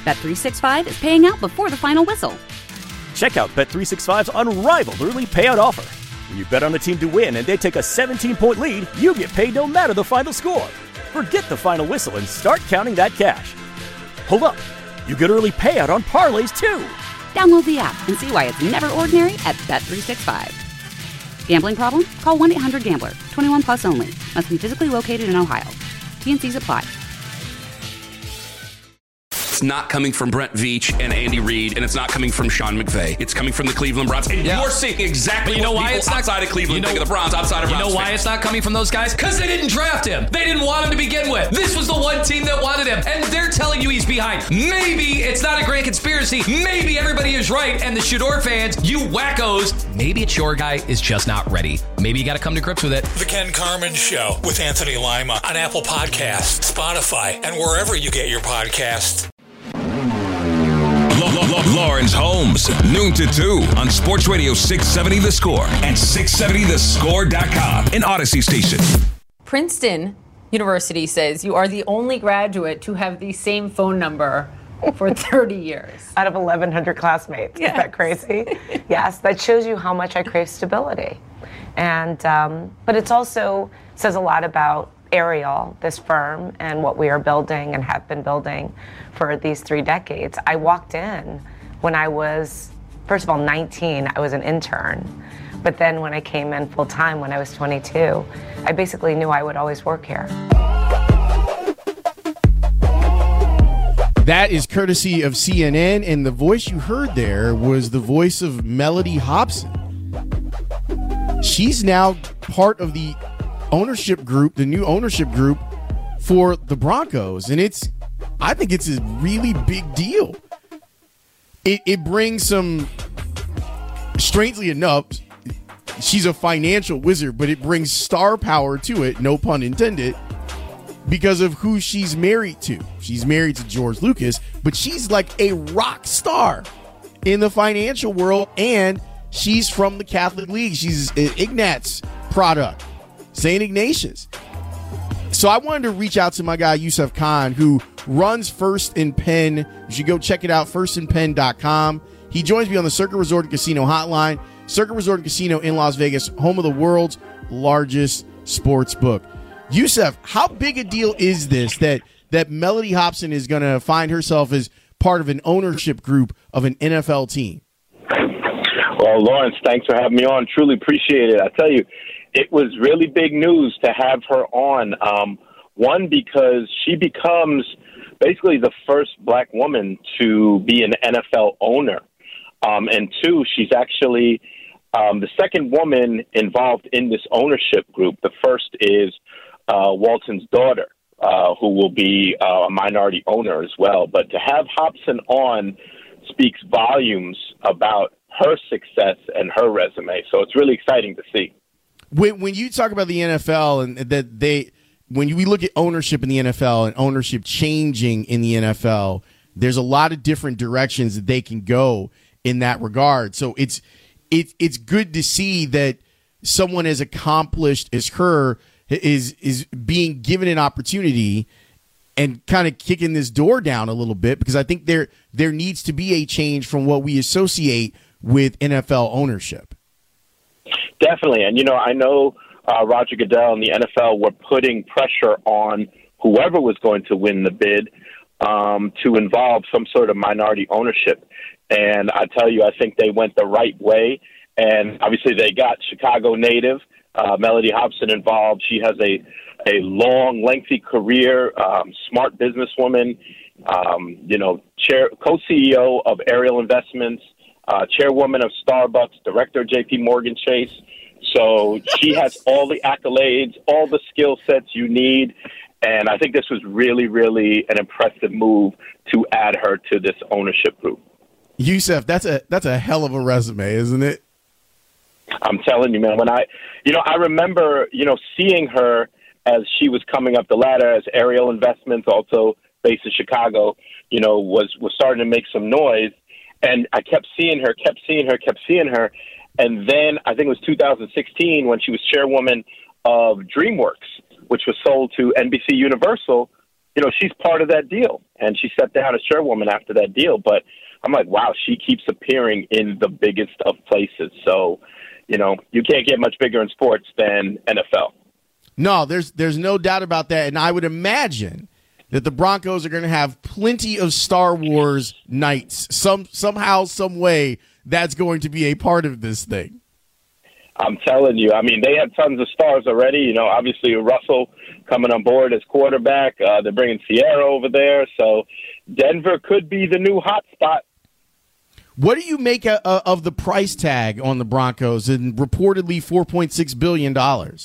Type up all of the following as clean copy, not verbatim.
Bet365 is paying out before the final whistle. Check out Bet365's unrivaled early payout offer. When you bet on a team to win and they take a 17-point lead, you get paid no matter the final score. Forget the final whistle and start counting that cash. Hold up. You get early payout on parlays, too. Download the app and see why it's never ordinary at Bet365. Gambling problem? Call 1-800-GAMBLER. 21 plus only. Must be physically located in Ohio. T&Cs apply. It's not coming from Brent Veach and Andy Reid, and it's not coming from Sean McVay. It's coming from the Cleveland Browns. And you're seeing exactly what people outside of Cleveland think of the Browns, outside of Browns. You know why it's not coming from those guys? Because they didn't draft him. They didn't want him to begin with. This was the one team that wanted him, and they're telling you he's behind. Maybe it's not a grand conspiracy. Maybe everybody is right, and the Shador fans, you wackos, maybe it's your guy is just not ready. Maybe you got to come to grips with it. The Ken Carman Show with Anthony Lima on Apple Podcasts, Spotify, and wherever you get your podcasts. Lawrence Holmes, noon to 2 on Sports Radio 670 The Score and 670thescore.com, an Odyssey station. Princeton University says you are the only graduate to have the same phone number for 30 years. Out of 1,100 classmates. Yes. Is that crazy? Yes, that shows you how much I crave stability. And but it's also says a lot about Ariel, this firm, and what we are building and have been building for these 3 decades. I walked in when I was, first of all, 19. I was an intern. But then when I came in full time when I was 22, I basically knew I would always work here. That is courtesy of CNN, and the voice you heard there was the voice of Mellody Hobson. She's now part of the ownership group, the new ownership group for the Broncos, and I think it's a really big deal. It brings some, strangely enough, she's a financial wizard, but it brings star power to it, no pun intended, because of who she's married to. She's married to George Lucas, but she's like a rock star in the financial world, and she's from the Catholic League. She's an Ignatz product, St. Ignatius. So I wanted to reach out to my guy, Yusuf Khan, who runs First and Penn. You should go check it out, firstandpenn.com. He joins me on the Circuit Resort and Casino hotline. Circuit Resort and Casino in Las Vegas, home of the world's largest sports book. Yusuf, how big a deal is this that Mellody Hobson is going to find herself as part of an ownership group of an NFL team? Well, Lawrence, thanks for having me on. Truly appreciate it. I tell you, it was really big news to have her on. One, because she becomes basically the first black woman to be an NFL owner. And two, she's actually the second woman involved in this ownership group. The first is Walton's daughter, who will be a minority owner as well. But to have Hobson on speaks volumes about her success and her resume. So it's really exciting to see. When you talk about the NFL and that when we look at ownership in the NFL and ownership changing in the NFL, there's a lot of different directions that they can go in that regard. So it's good to see that someone as accomplished as her is being given an opportunity and kind of kicking this door down a little bit, because I think there needs to be a change from what we associate with NFL ownership. Definitely. And, I know Roger Goodell and the NFL were putting pressure on whoever was going to win the bid to involve some sort of minority ownership. And I tell you, I think they went the right way. And obviously they got Chicago native Mellody Hobson involved. She has a long, lengthy career, smart businesswoman, co-CEO of Ariel Investments, chairwoman of Starbucks, director of J.P. Morgan Chase. So she has all the accolades, all the skill sets you need. And I think this was really, really an impressive move to add her to this ownership group. Yusuf, that's a hell of a resume, isn't it? I'm telling you, man, when I remember, seeing her as she was coming up the ladder as Ariel Investments, also based in Chicago, was starting to make some noise. And I kept seeing her. And then I think it was 2016 when she was chairwoman of DreamWorks, which was sold to NBC Universal. she's part of that deal. And she stepped down as chairwoman after that deal. But I'm like, wow, she keeps appearing in the biggest of places. So, you can't get much bigger in sports than NFL. No, there's no doubt about that. And I would imagine that the Broncos are going to have plenty of Star Wars nights. Somehow, some way, that's going to be a part of this thing. I'm telling you. I mean, they have tons of stars already. Obviously Russell coming on board as quarterback. They're bringing Sierra over there. So Denver could be the new hot spot. What do you make of the price tag on the Broncos and reportedly $4.6 billion?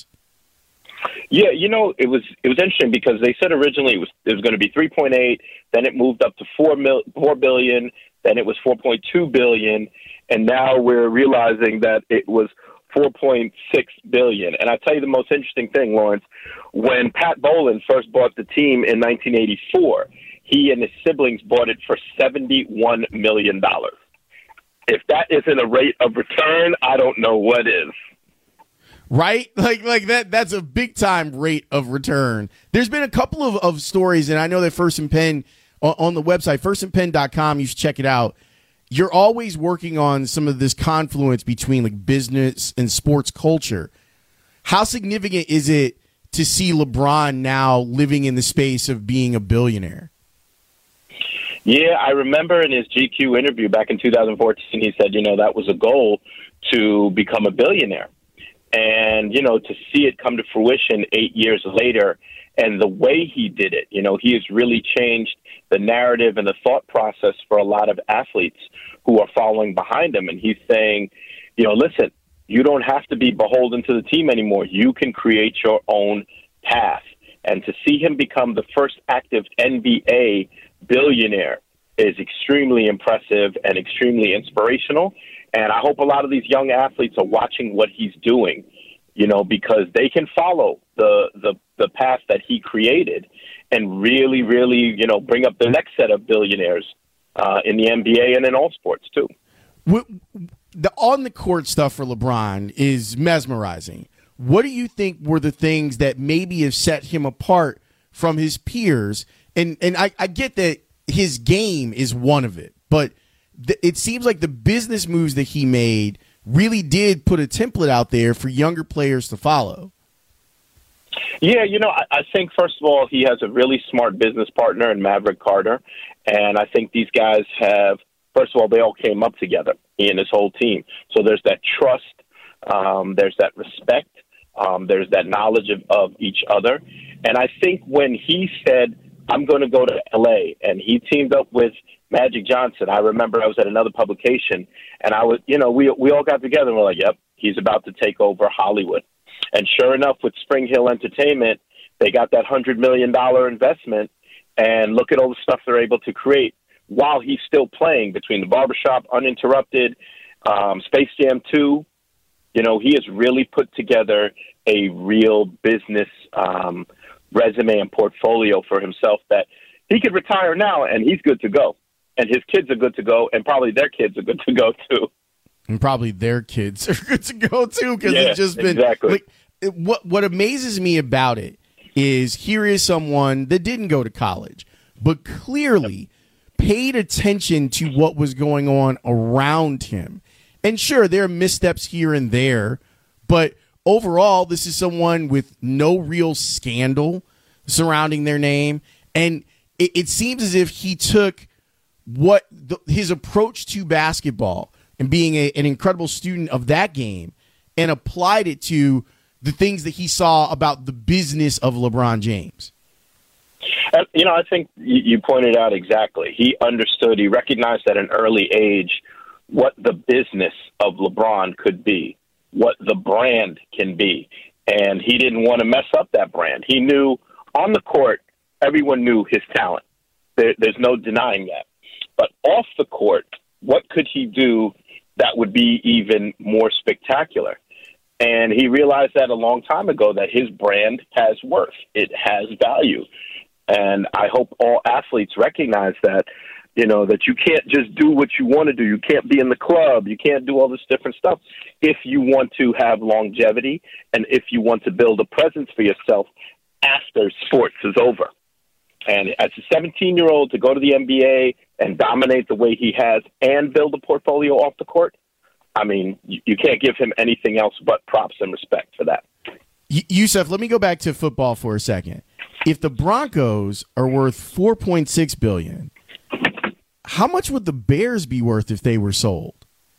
Yeah, it was interesting because they said originally it was going to be 3.8, then it moved up to 4 billion, then it was 4.2 billion, and now we're realizing that it was 4.6 billion. And I tell you the most interesting thing, Lawrence, when Pat Bowlen first bought the team in 1984, he and his siblings bought it for $71 million. If that isn't a rate of return, I don't know what is. Right? Like that's a big time rate of return. There's been a couple of stories, and I know that First and Penn on the website, firstandpenn.com, you should check it out. You're always working on some of this confluence between like business and sports culture. How significant is it to see LeBron now living in the space of being a billionaire? Yeah, I remember in his GQ interview back in 2014, he said, that was a goal to become a billionaire. And, to see it come to fruition 8 years later and the way he did it, he has really changed the narrative and the thought process for a lot of athletes who are following behind him. And he's saying, listen, you don't have to be beholden to the team anymore. You can create your own path. And to see him become the first active NBA billionaire is extremely impressive and extremely inspirational. And I hope a lot of these young athletes are watching what he's doing, because they can follow the path that he created and really, really, bring up the next set of billionaires in the NBA and in all sports too. The on-the-court stuff for LeBron is mesmerizing. What do you think were the things that maybe have set him apart from his peers? And I get that his game is one of it, but it seems like the business moves that he made really did put a template out there for younger players to follow. Yeah, I think, first of all, he has a really smart business partner in Maverick Carter. And I think these guys have, first of all, they all came up together, he and his whole team. So there's that trust, there's that respect, there's that knowledge of each other. And I think when he said, I'm going to go to L.A., and he teamed up with Magic Johnson. I remember I was at another publication, and I was, we all got together and we're like, yep, he's about to take over Hollywood. And sure enough, with Spring Hill Entertainment, they got that $100 million investment, and look at all the stuff they're able to create while he's still playing between the Barbershop, Uninterrupted, Space Jam 2. He has really put together a real business resume and portfolio for himself that he could retire now and he's good to go. And his kids are good to go, and probably their kids are good to go too. And probably their kids are good to go too, because it's just been exactly. What amazes me about it is here is someone that didn't go to college, but clearly paid attention to what was going on around him. And sure, there are missteps here and there, but overall, this is someone with no real scandal surrounding their name. And it seems as if he took his approach to basketball and being an incredible student of that game and applied it to the things that he saw about the business of LeBron James. I think you pointed out exactly. He understood, he recognized at an early age what the business of LeBron could be, what the brand can be. And he didn't want to mess up that brand. He knew on the court, everyone knew his talent. There's no denying that. But off the court, what could he do that would be even more spectacular? And he realized that a long time ago, that his brand has worth. It has value. And I hope all athletes recognize that, that you can't just do what you want to do. You can't be in the club. You can't do all this different stuff if you want to have longevity and if you want to build a presence for yourself after sports is over. And as a 17-year-old to go to the NBA and dominate the way he has and build a portfolio off the court, I mean, you can't give him anything else but props and respect for that. Yusuf, let me go back to football for a second. If the Broncos are worth $4.6 billion, how much would the Bears be worth if they were sold?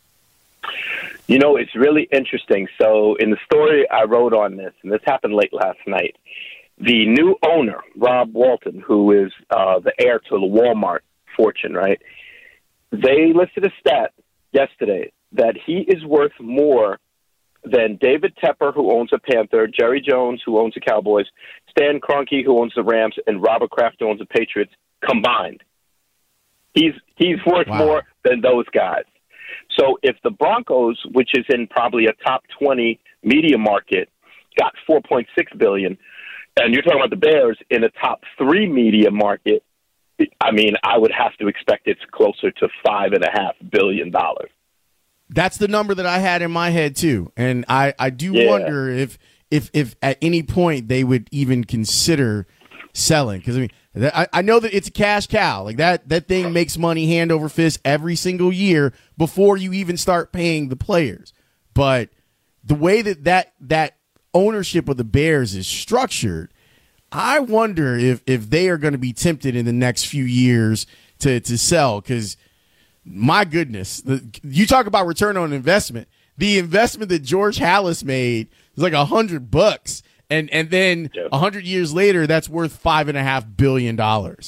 You know, it's really interesting. So in the story I wrote on this, and this happened late last night, the new owner, Rob Walton, who is the heir to the Walmart fortune, right? They listed a stat yesterday that he is worth more than David Tepper, who owns the Panther, Jerry Jones, who owns the Cowboys, Stan Kroenke, who owns the Rams, and Robert Kraft, who owns the Patriots, combined. He's worth more than those guys. So if the Broncos, which is in probably a top 20 media market, got $4.6 billion, and you're talking about the Bears in a top 3 media market, I mean, I would have to expect it's closer to $5.5 billion. That's the number that I had in my head too, and I do wonder if at any point they would even consider selling, because I mean I know that it's a cash cow, like that thing makes money hand over fist every single year before you even start paying the players. But the way that ownership of the Bears is structured, I wonder if they are going to be tempted in the next few years to sell, because my goodness, you talk about return on investment. The investment that George Halas made was like $100, and then 100 years later, that's worth $5.5 billion.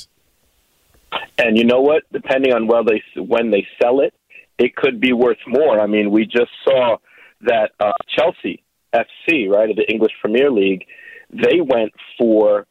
And you know what? Depending on when they sell it, it could be worth more. I mean, we just saw that Chelsea FC, right, of the English Premier League, they went for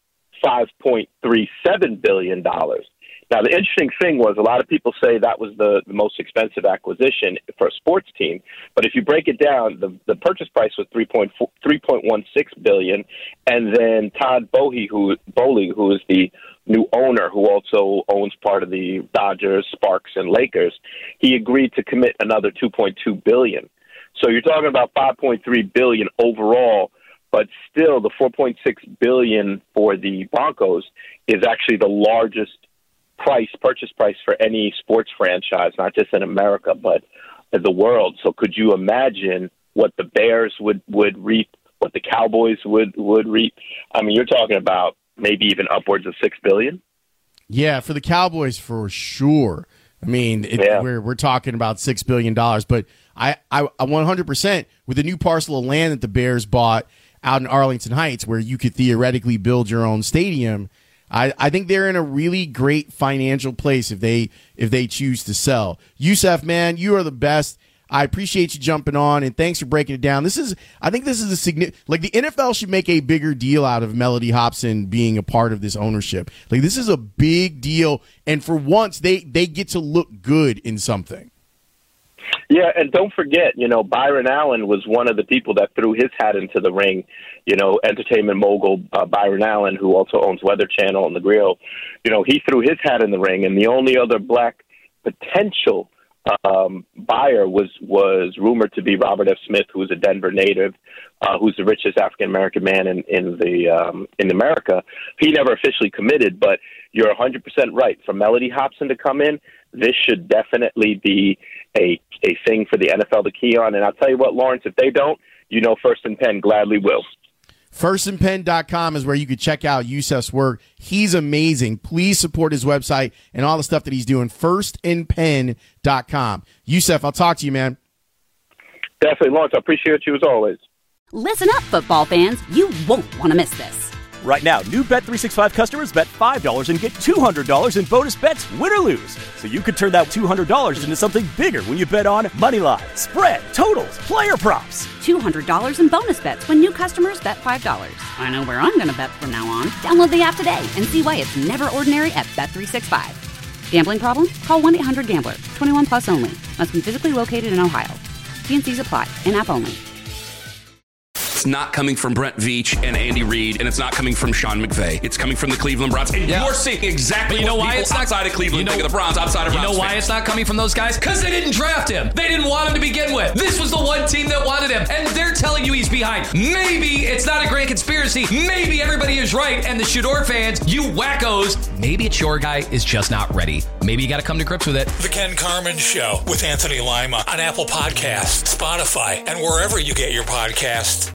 $5.37 billion. Now, the interesting thing was a lot of people say that was the most expensive acquisition for a sports team. But if you break it down, the purchase price was $3.16 billion. And then Todd Boehly, who is the new owner, who also owns part of the Dodgers, Sparks, and Lakers, he agreed to commit another $2.2 billion. So you're talking about $5.3 billion overall. But still, the $4.6 billion for the Broncos is actually the largest purchase price for any sports franchise, not just in America, but in the world. So could you imagine what the Bears would reap, what the Cowboys would reap? I mean, you're talking about maybe even upwards of $6 billion. Yeah, for the Cowboys, for sure. I mean, we're talking about $6 billion. But I 100%, with the new parcel of land that the Bears bought out in Arlington Heights, where you could theoretically build your own stadium, I think they're in a really great financial place if they choose to sell. Yusuf, man, you are the best. I appreciate you jumping on, and thanks for breaking it down. I think this is a significant, like, the NFL should make a bigger deal out of Mellody Hobson being a part of this ownership. Like, this is a big deal, and for once they get to look good in something. Yeah, and don't forget, Byron Allen was one of the people that threw his hat into the ring. Entertainment mogul Byron Allen, who also owns Weather Channel and The Grill, he threw his hat in the ring, and the only other black potential buyer was rumored to be Robert F. Smith, who is a Denver native, who's the richest African-American man in America. He never officially committed, but you're 100% right. For Mellody Hobson to come in, this should definitely be a thing for the NFL to key on. And I'll tell you what, Lawrence, if they don't, First and Penn gladly will. FirstandPenn.com is where you can check out Yusuf's work. He's amazing. Please support his website and all the stuff that he's doing. FirstandPenn.com. Yusuf, I'll talk to you, man. Definitely, Lawrence. I appreciate you as always. Listen up, football fans. You won't want to miss this. Right now, new Bet365 customers bet $5 and get $200 in bonus bets, win or lose. So you could turn that $200 into something bigger when you bet on moneyline, spread, totals, player props. $200 in bonus bets when new customers bet $5. I know where I'm going to bet from now on. Download the app today and see why it's never ordinary at Bet365. Gambling problem? Call 1-800-GAMBLER. 21 plus only. Must be physically located in Ohio. T&Cs apply. In-app only. it's not coming from Brent Veach and Andy Reid, and it's not coming from Sean McVay. It's coming from the Cleveland Browns. And you're seeing exactly what people outside of Cleveland think of the Browns, outside of Browns. You know why it's not coming from those guys? Because they didn't draft him. They didn't want him to begin with. This was the one team that wanted him, and they're telling you he's behind. Maybe it's not a grand conspiracy. Maybe everybody is right, and the Shador fans, you wackos, maybe it's your guy is just not ready. Maybe you got to come to grips with it. The Ken Carman Show with Anthony Lima on Apple Podcasts, Spotify, and wherever you get your podcasts.